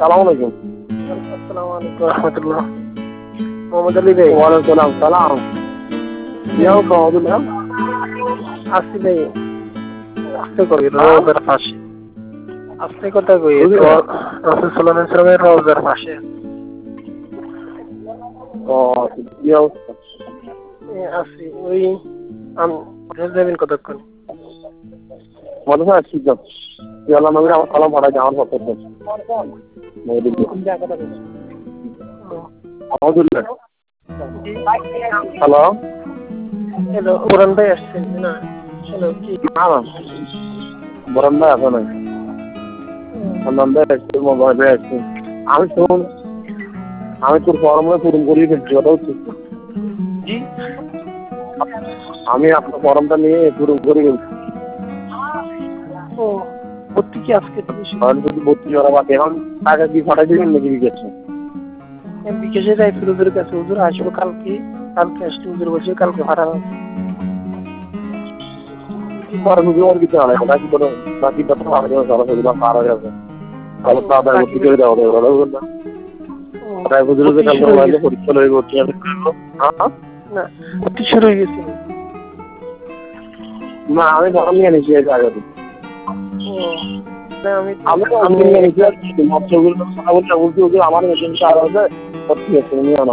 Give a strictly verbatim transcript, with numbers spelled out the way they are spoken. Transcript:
সালাম আলাইকুম। আসসালামু আলাইকুম রহমতুল্লাহ। মোহাম্মদ আলী ভাই। ওয়ালাইকুম সালাম। ইয়াও মাহমুদুল্লাহ। আসি ভাই আস্তে করি রোজার পাশে আস্তে কথা কই তো রাসূল সাল্লাল্লাহু আলাইহি ওয়াসাল্লামের রওজার পাশে। ও কি অবস্থা? আসি ওই আমি যাবেন কতক্ষণ? মনে হয় আসছি তো ইয়াল্লাহ নবীর আমার সালাম পাঠাই আমার পক্ষ থেকে। আলহামদুলিল্লাহ। হ্যালো হ্যালো ওরান ভাই আসছেন না? হ্যালো কি না না বরণ ভাই আছে নাই ভাই আসছে মোবাইল ভাই আসছে। আমি শোন আমি তোর ফর্মে পূরণ করিয়ে ফেলছি কথা হচ্ছে। জি আমি আপনার ফর্মটা নিয়ে পূরণ করে ফেলছি। ও ভর্তি কি আজকে যদি ভর্তি করা বাকি এখন টাকা কি পাঠাই দিবেন নাকি বিকেছে? বিকেশে যাই হুজুরের কাছে হুজুর আসবো কালকে কালকে আসলে হুজুর বসে কালকে পাঠানো কিছু আনে বাকি কোনো বাকি কথা আমাদের সরাসরি পার হয়ে যাবে। তাহলে তো আদায় ভর্তি করে দেওয়া হবে না তাই বুঝলো যে কালকে মোবাইলে পরীক্ষা লয়ে ভর্তি হবে না ভর্তি শুরু হয়ে গেছে না আমি ফর্ম নিয়ে নিয়েছি এর আগে। আমি আমি তো আমি নিয়ে নিয়েছি মৎস্যগুলো কথা বলতে বলছি আমার মেশিনটা আর হবে ভর্তি আছে নিয়ে